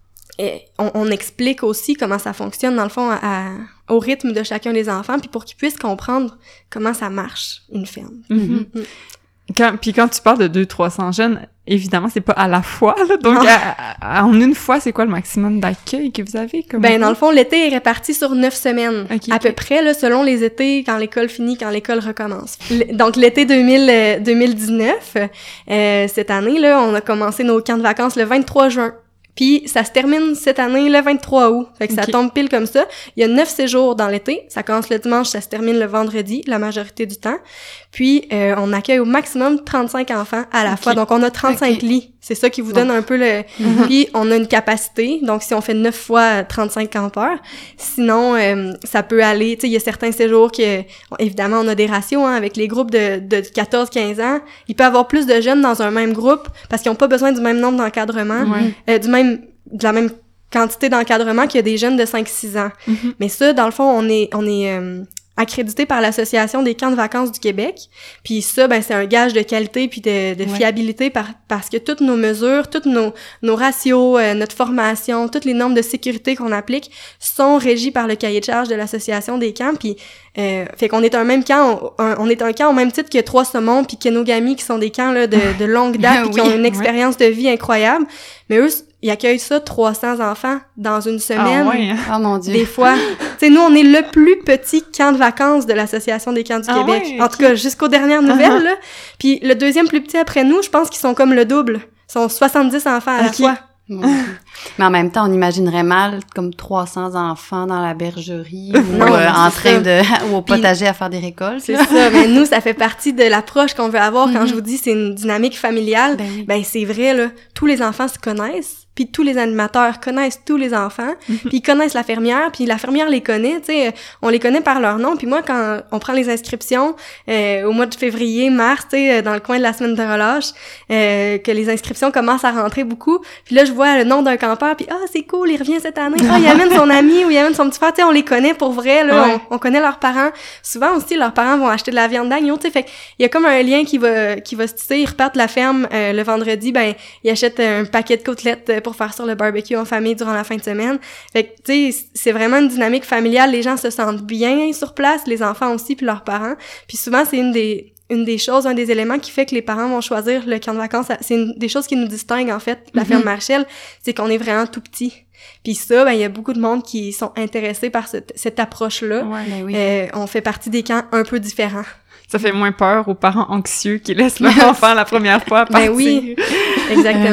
on, on explique aussi comment ça fonctionne, dans le fond, à, à, au rythme de chacun des enfants, puis pour qu'ils puissent comprendre comment ça marche, une ferme. Mm-hmm. Mm-hmm. Quand, puis quand tu parles de deux cents à trois cents jeunes, évidemment, c'est pas à la fois, là. Donc, à, à, en une fois, c'est quoi le maximum d'accueil que vous avez? Comme ben, dans le fond, l'été est réparti sur neuf semaines. Okay, à okay. peu près, là, selon les étés, quand l'école finit, quand l'école recommence. L- donc, l'été deux mille, euh, deux mille dix-neuf, euh, cette année, là, on a commencé nos camps de vacances le vingt-trois juin. Puis ça se termine cette année le vingt-trois août. Fait que okay. ça tombe pile comme ça. Il y a neuf séjours dans l'été. Ça commence le dimanche, ça se termine le vendredi, la majorité du temps. Puis euh, on accueille au maximum trente-cinq enfants à la okay. fois. Donc on a trente-cinq okay. lits. C'est ça qui vous donne bon. un peu le... Mm-hmm. Puis on a une capacité. Donc si on fait neuf fois trente-cinq campeurs. Sinon, euh, ça peut aller... Tu sais, il y a certains séjours que... Évidemment, on a des ratios hein, avec les groupes de, de quatorze à quinze ans. Il peut y avoir plus de jeunes dans un même groupe parce qu'ils n'ont pas besoin du même nombre d'encadrement, ouais. euh, du même de la même quantité d'encadrement qu'il y a des jeunes de cinq six ans. Mm-hmm. Mais ça, dans le fond, on est on est euh, accrédité par l'Association des camps de vacances du Québec. Puis ça, ben c'est un gage de qualité puis de, de ouais. fiabilité par, parce que toutes nos mesures, toutes nos, nos ratios, euh, notre formation, toutes les normes de sécurité qu'on applique sont régies par le cahier de charge de l'Association des camps. Puis euh, fait qu'on est un même camp, on, on est un camp au même titre que Trois-Saumons puis Kenogami, qui sont des camps là de, de longue date puis oui, qui ont une expérience ouais. de vie incroyable. Mais eux, ils accueillent ça, trois cents enfants dans une semaine. Ah ouais, hein? Oh mon Dieu. Des fois. Tu sais, nous, on est le plus petit camp de vacances de l'Association des camps du ah Québec. Ouais, en okay. tout cas, jusqu'aux dernières nouvelles, uh-huh. là. Puis le deuxième plus petit après nous, je pense qu'ils sont comme le double. Ils sont soixante-dix enfants à okay. la fois. Mais en même temps, on imaginerait mal comme trois cents enfants dans la bergerie ou non, euh, en train ça. de ou au potager Puis, à faire des récoltes. C'est ça, mais nous ça fait partie de l'approche qu'on veut avoir quand mm-hmm. je vous dis c'est une dynamique familiale. Ben, oui. ben c'est vrai là, tous les enfants se connaissent. Puis tous les animateurs connaissent tous les enfants, puis ils connaissent la fermière, puis la fermière les connaît, tu sais, on les connaît par leur nom. Puis moi, quand on prend les inscriptions euh, au mois de février, mars, tu sais, dans le coin de la semaine de relâche, euh, que les inscriptions commencent à rentrer beaucoup, puis là, je vois le nom d'un campeur, puis « Ah, oh, c'est cool, il revient cette année. Ah, oh, il amène son ami ou il amène son petit frère. » Tu sais, on les connaît pour vrai, là, ouais. on, on connaît leurs parents. Souvent aussi, leurs parents vont acheter de la viande d'agneau, tu sais, fait il y a comme un lien qui va qui va se tisser. Ils repartent de la ferme euh, le vendredi, ben ils achètent un paquet de côtelettes pour faire sur le barbecue en famille durant la fin de semaine. Fait que, tu sais, c'est vraiment une dynamique familiale. Les gens se sentent bien sur place, les enfants aussi, puis leurs parents. Puis souvent, c'est une des une des choses, un des éléments qui fait que les parents vont choisir le camp de vacances. C'est une des choses qui nous distingue, en fait, la mm-hmm. ferme Marchel, c'est qu'on est vraiment tout petit. Puis ça, ben il y a beaucoup de monde qui sont intéressés par cette, cette approche-là. Ouais, ben oui. euh, on fait partie des camps un peu différents. Ça fait moins peur aux parents anxieux qui laissent leur enfant la première fois partir. Ben oui, exactement. Euh,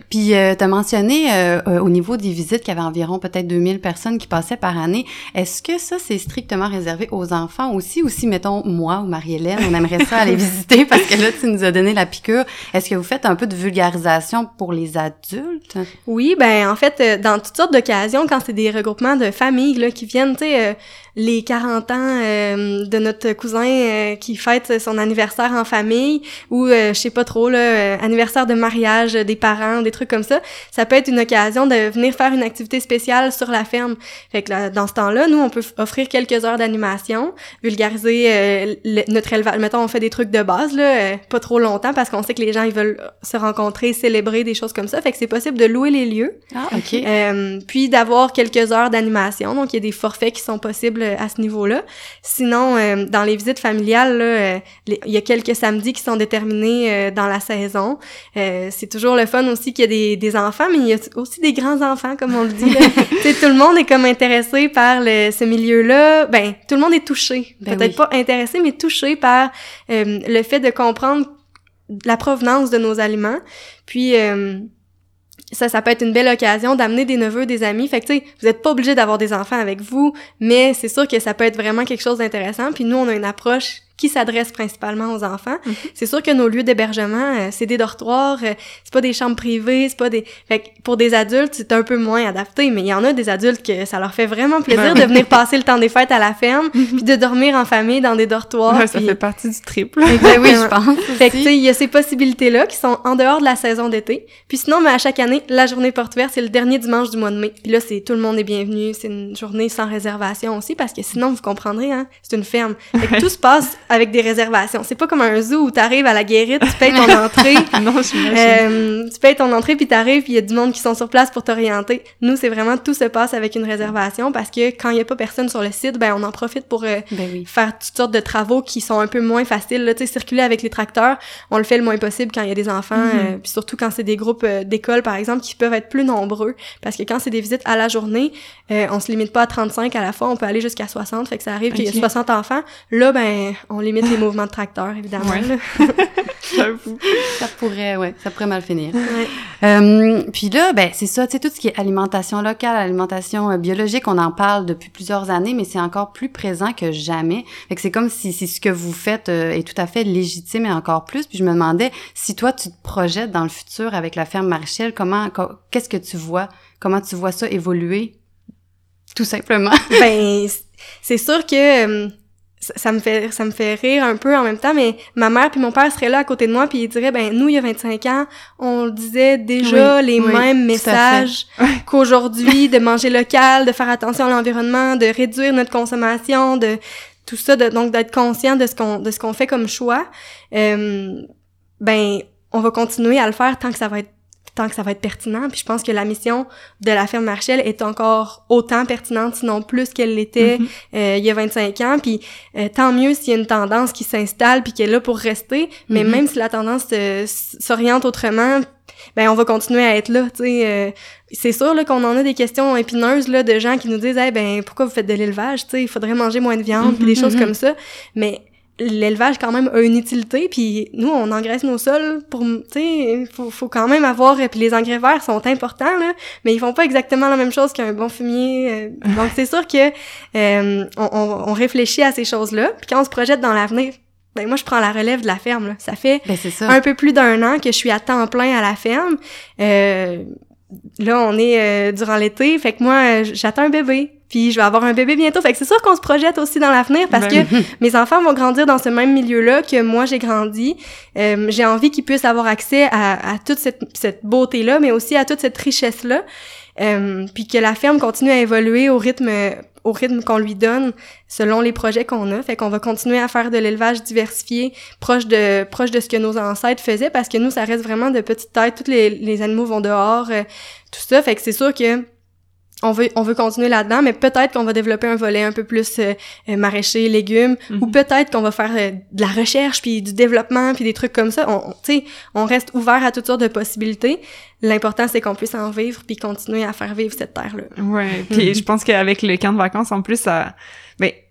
Puis, euh, tu as mentionné euh, euh, au niveau des visites qu'il y avait environ peut-être deux mille personnes qui passaient par année. Est-ce que ça, c'est strictement réservé aux enfants aussi? Ou si, mettons, moi ou Marie-Hélène, on aimerait ça aller visiter parce que là, tu nous as donné la piqûre. Est-ce que vous faites un peu de vulgarisation pour les adultes? Oui, ben en fait, euh, dans toutes sortes d'occasions, quand c'est des regroupements de familles là, qui viennent, tu sais, euh, les quarante ans euh, de notre cousin euh, qui fête son anniversaire en famille ou, euh, je sais pas trop, là, euh, anniversaire de mariage des parents, des trucs comme ça, ça peut être une occasion de venir faire une activité spéciale sur la ferme. Fait que là, dans ce temps-là, nous, on peut offrir quelques heures d'animation, vulgariser euh, le, notre élevage. Mettons, on fait des trucs de base, là, euh, pas trop longtemps parce qu'on sait que les gens, ils veulent se rencontrer, célébrer, des choses comme ça. Fait que c'est possible de louer les lieux. Ah, OK. Euh, puis d'avoir quelques heures d'animation. Donc, il y a des forfaits qui sont possibles à ce niveau-là. Sinon, euh, dans les visites familiales, là, euh, les, il y a quelques samedis qui sont déterminés euh, dans la saison. Euh, c'est toujours le fun aussi qu'il y a des, des enfants, mais il y a aussi des grands-enfants, comme on le dit. Tu sais, tout le monde est comme intéressé par le, ce milieu-là. Ben, tout le monde est touché. Ben Peut-être oui. pas intéressé, mais touché par euh, le fait de comprendre la provenance de nos aliments. Puis... Euh, ça, ça peut être une belle occasion d'amener des neveux, des amis. Fait que, tu sais, vous êtes pas obligé d'avoir des enfants avec vous, mais c'est sûr que ça peut être vraiment quelque chose d'intéressant. Puis nous, on a une approche qui s'adresse principalement aux enfants. Mm-hmm. C'est sûr que nos lieux d'hébergement, euh, c'est des dortoirs, euh, c'est pas des chambres privées, c'est pas des... Fait que pour des adultes, c'est un peu moins adapté, mais il y en a des adultes que ça leur fait vraiment plaisir de venir passer le temps des fêtes à la ferme, mm-hmm. puis de dormir en famille dans des dortoirs. Ouais, ça puis... fait partie du trip. Ben oui, je pense. Fait que, tu sais, il y a ces possibilités-là qui sont en dehors de la saison d'été. Puis sinon, mais à chaque année, la journée porte ouverte, c'est le dernier dimanche du mois de mai. Puis là, c'est tout le monde est bienvenu. C'est une journée sans réservation aussi, parce que sinon, vous comprendrez, hein, c'est une ferme. Fait que tout se passe avec des réservations. C'est pas comme un zoo où t'arrives à la guérite, tu payes ton entrée. Non, j'imagine. Euh, tu payes ton entrée, puis t'arrives, puis il y a du monde qui sont sur place pour t'orienter. Nous, c'est vraiment, tout se passe avec une réservation, parce que quand il y a pas personne sur le site, ben on en profite pour euh, ben oui. faire toutes sortes de travaux qui sont un peu moins faciles. Là, tu sais, circuler avec les tracteurs, on le fait le moins possible quand il y a des enfants, mm-hmm. euh, puis surtout quand c'est des groupes euh, d'école, par exemple, qui peuvent être plus nombreux, parce que quand c'est des visites à la journée, euh, on se limite pas à trente-cinq à la fois, on peut aller jusqu'à soixante, fait que ça arrive okay. qu'il y a soixante enfants. Là, ben, on limite les mouvements de tracteurs, évidemment. Ouais. J'avoue. Ça pourrait, ouais, ça pourrait mal finir. Ouais. Euh, puis là, ben c'est ça, tu sais, tout ce qui est alimentation locale, alimentation euh, biologique, on en parle depuis plusieurs années, mais c'est encore plus présent que jamais. Fait que c'est comme si, si ce que vous faites euh, est tout à fait légitime et encore plus. Puis je me demandais, si toi, tu te projettes dans le futur avec la ferme Marchel, comment, qu'est-ce que tu vois? Comment tu vois ça évoluer? Tout simplement. Ben, c'est sûr que... Euh, Ça, ça me fait ça me fait rire un peu en même temps, mais ma mère puis mon père seraient là à côté de moi puis ils diraient ben nous il y a vingt-cinq ans on disait déjà oui, les oui, mêmes messages qu'aujourd'hui, de manger local, de faire attention à l'environnement, de réduire notre consommation, de tout ça, de, donc d'être conscient de ce qu'on de ce qu'on fait comme choix. Euh, ben on va continuer à le faire tant que ça va être tant que ça va être pertinent. Puis je pense que la mission de la ferme Marchel est encore autant pertinente, sinon plus qu'elle l'était mm-hmm. euh, il y a vingt-cinq ans. Puis euh, tant mieux s'il y a une tendance qui s'installe puis qui est là pour rester. Mais mm-hmm. même si la tendance euh, s'oriente autrement, ben on va continuer à être là. Tu sais, euh, c'est sûr là qu'on en a des questions épineuses là de gens qui nous disent, hey, ben pourquoi vous faites de l'élevage? Tu sais, il faudrait manger moins de viande, mm-hmm. puis des choses mm-hmm. comme ça. Mais l'élevage quand même a une utilité, puis nous on engraisse nos sols pour, tu sais, faut faut quand même avoir, puis les engrais verts sont importants là, mais ils font pas exactement la même chose qu'un bon fumier, euh, donc c'est sûr que euh, on, on, on réfléchit à ces choses-là, puis quand on se projette dans l'avenir, ben moi je prends la relève de la ferme là, ça fait ben, c'est ça. un peu plus d'un an que je suis à temps plein à la ferme, euh, là on est euh, durant l'été, fait que moi j'attends un bébé. Puis je vais avoir un bébé bientôt. Fait que c'est sûr qu'on se projette aussi dans l'avenir parce ben. que mes enfants vont grandir dans ce même milieu-là que moi j'ai grandi. Euh, j'ai envie qu'ils puissent avoir accès à, à toute cette, cette beauté-là, mais aussi à toute cette richesse-là. Euh, puis que la ferme continue à évoluer au rythme au rythme qu'on lui donne selon les projets qu'on a. Fait qu'on va continuer à faire de l'élevage diversifié, proche de proche de ce que nos ancêtres faisaient, parce que nous, ça reste vraiment de petite taille. Tous les, les animaux vont dehors, euh, tout ça. Fait que c'est sûr que on veut on veut continuer là-dedans, mais peut-être qu'on va développer un volet un peu plus euh, maraîcher, légumes, mm-hmm. ou peut-être qu'on va faire euh, de la recherche puis du développement puis des trucs comme ça. On, on tu sais, on reste ouvert à toutes sortes de possibilités. L'important c'est qu'on puisse en vivre puis continuer à faire vivre cette terre-là. Ouais, puis mm-hmm. je pense qu'avec le camp de vacances en plus ça ben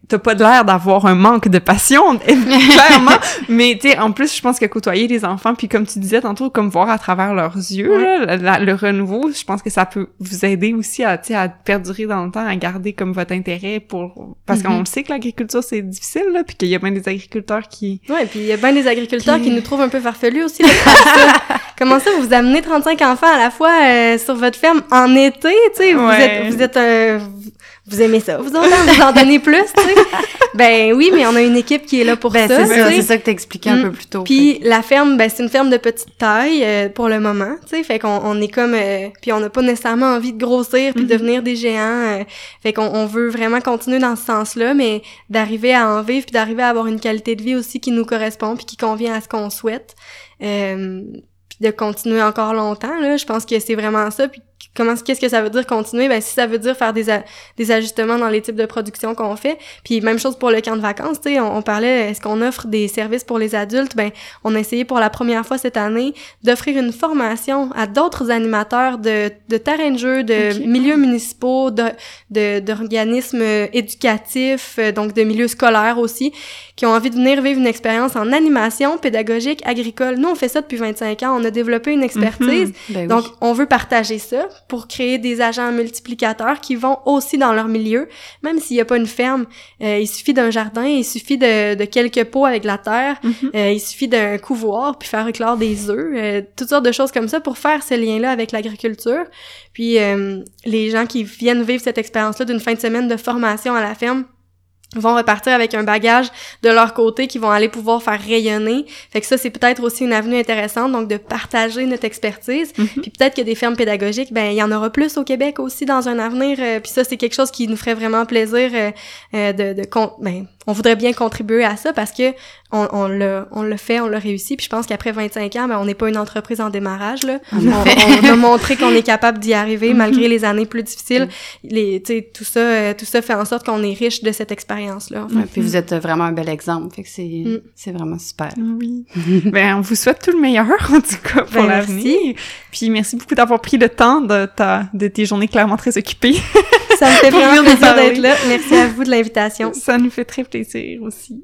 t'as pas de l'air d'avoir un manque de passion, clairement, mais tu sais, en plus, je pense que côtoyer les enfants, puis comme tu disais tantôt, comme voir à travers leurs yeux, ouais. là, la, la, le renouveau, je pense que ça peut vous aider aussi à, tu sais, à perdurer dans le temps, à garder comme votre intérêt pour... Parce mm-hmm. qu'on le sait que l'agriculture, c'est difficile, là, puis qu'il y a bien des agriculteurs qui... Ouais, puis il y a bien des agriculteurs puis... qui nous trouvent un peu farfelus aussi, là, ça. Comment ça, vous amenez trente-cinq enfants à la fois euh, sur votre ferme en été, tu sais, vous ouais. êtes... Vous êtes euh, vous aimez ça, vous autres, vous en donnez plus, tu sais. Ben oui, mais on a une équipe qui est là pour ben, ça, c'est ça, c'est ça que t'expliquais mm. un peu plus tôt. Puis la ferme, ben c'est une ferme de petite taille euh, pour le moment, tu sais, fait qu'on on est comme, euh, puis on n'a pas nécessairement envie de grossir puis mm-hmm. devenir des géants, euh, fait qu'on on veut vraiment continuer dans ce sens-là, mais d'arriver à en vivre puis d'arriver à avoir une qualité de vie aussi qui nous correspond puis qui convient à ce qu'on souhaite, euh, puis de continuer encore longtemps, là, je pense que c'est vraiment ça, puis comment qu'est-ce que ça veut dire continuer? Ben si ça veut dire faire des a, des ajustements dans les types de production qu'on fait. Puis même chose pour le camp de vacances, tu sais, on, on parlait est-ce qu'on offre des services pour les adultes? Ben on a essayé pour la première fois cette année d'offrir une formation à d'autres animateurs de de terrains de jeu, de okay. milieux municipaux, de de d'organismes éducatifs, donc de milieux scolaires aussi, qui ont envie de venir vivre une expérience en animation pédagogique agricole. Nous on fait ça depuis vingt-cinq ans, on a développé une expertise. Mm-hmm. Ben donc oui. on veut partager ça pour créer des agents multiplicateurs qui vont aussi dans leur milieu, même s'il n'y a pas une ferme. Euh, il suffit d'un jardin, il suffit de, de quelques pots avec de la terre, mm-hmm. euh, il suffit d'un couvoir, puis faire éclore des œufs, euh, toutes sortes de choses comme ça pour faire ce lien-là avec l'agriculture. Puis euh, les gens qui viennent vivre cette expérience-là d'une fin de semaine de formation à la ferme vont repartir avec un bagage de leur côté qu'ils vont aller pouvoir faire rayonner. Fait que ça, c'est peut-être aussi une avenue intéressante, donc de partager notre expertise. Mm-hmm. Puis peut-être que des fermes pédagogiques, ben il y en aura plus au Québec aussi dans un avenir. Euh, puis ça, c'est quelque chose qui nous ferait vraiment plaisir euh, euh, de... de con- ben on voudrait bien contribuer à ça parce que on, on l'a on l'a fait, on l'a réussi. Puis je pense qu'après vingt-cinq ans, ben on n'est pas une entreprise en démarrage, là. On, on, on a montré qu'on est capable d'y arriver mm-hmm. malgré les années plus difficiles. Mm-hmm. Les, tu sais, tout ça, euh, tout ça fait en sorte qu'on est riche de cette expérience-là. En fait. Ouais, puis vous êtes vraiment un bel exemple. Fait que c'est mm. c'est vraiment super. Oui. Ben on vous souhaite tout le meilleur en tout cas pour ben, l'avenir. Merci. Puis merci beaucoup d'avoir pris le temps de ta de tes journées clairement très occupées. Ça me fait vraiment plaisir d'être là. Merci à vous de l'invitation. Ça nous fait très plaisir aussi.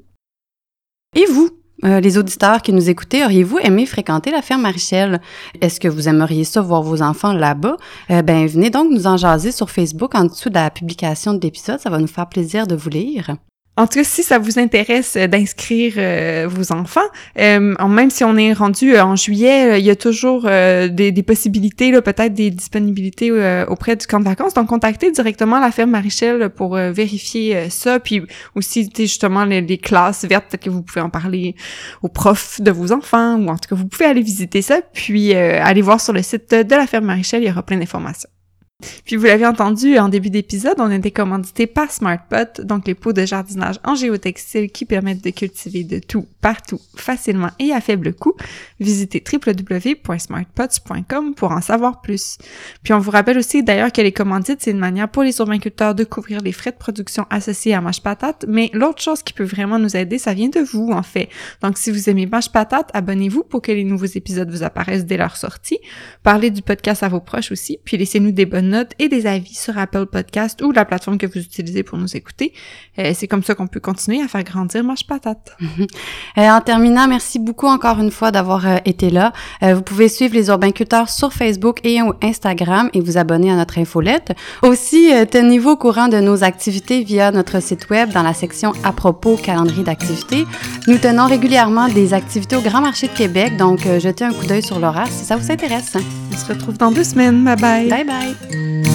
Et vous, euh, les auditeurs qui nous écoutez, auriez-vous aimé fréquenter la ferme Marichel? Est-ce que vous aimeriez ça voir vos enfants là-bas? Euh, ben, venez donc nous en jaser sur Facebook en dessous de la publication de l'épisode. Ça va nous faire plaisir de vous lire. En tout cas, si ça vous intéresse d'inscrire euh, vos enfants, euh, même si on est rendu en juillet, euh, il y a toujours euh, des, des possibilités, là, peut-être des disponibilités euh, auprès du camp de vacances. Donc, contactez directement la ferme Marichel pour euh, vérifier euh, ça. Puis aussi, tu sais, justement, les, les classes vertes, peut-être que vous pouvez en parler aux profs de vos enfants, ou en tout cas, vous pouvez aller visiter ça. Puis, euh, aller voir sur le site de la ferme Marichel, il y aura plein d'informations. Puis vous l'avez entendu en début d'épisode, on a été commandité par SmartPot, donc les pots de jardinage en géotextile qui permettent de cultiver de tout, partout, facilement et à faible coût. Visitez w w w point smartpots point com pour en savoir plus. Puis on vous rappelle aussi d'ailleurs que les commandites, c'est une manière pour les urbainculteurs de couvrir les frais de production associés à Mange Patate, mais l'autre chose qui peut vraiment nous aider, ça vient de vous en fait. Donc si vous aimez Mange Patate, abonnez-vous pour que les nouveaux épisodes vous apparaissent dès leur sortie. Parlez du podcast à vos proches aussi, puis laissez-nous des bonnes notes et des avis sur Apple Podcast ou la plateforme que vous utilisez pour nous écouter. Euh, c'est comme ça qu'on peut continuer à faire grandir Mange Patate. euh, en terminant, merci beaucoup encore une fois d'avoir euh, été là. Euh, vous pouvez suivre les urbainculteurs sur Facebook et Instagram et vous abonner à notre infolette. Aussi, euh, tenez-vous au courant de nos activités via notre site web dans la section à propos calendrier d'activités. Nous tenons régulièrement des activités au Grand Marché de Québec, donc euh, jetez un coup d'œil sur l'horaire si ça vous intéresse. On se retrouve dans deux semaines. Bye bye. Bye bye.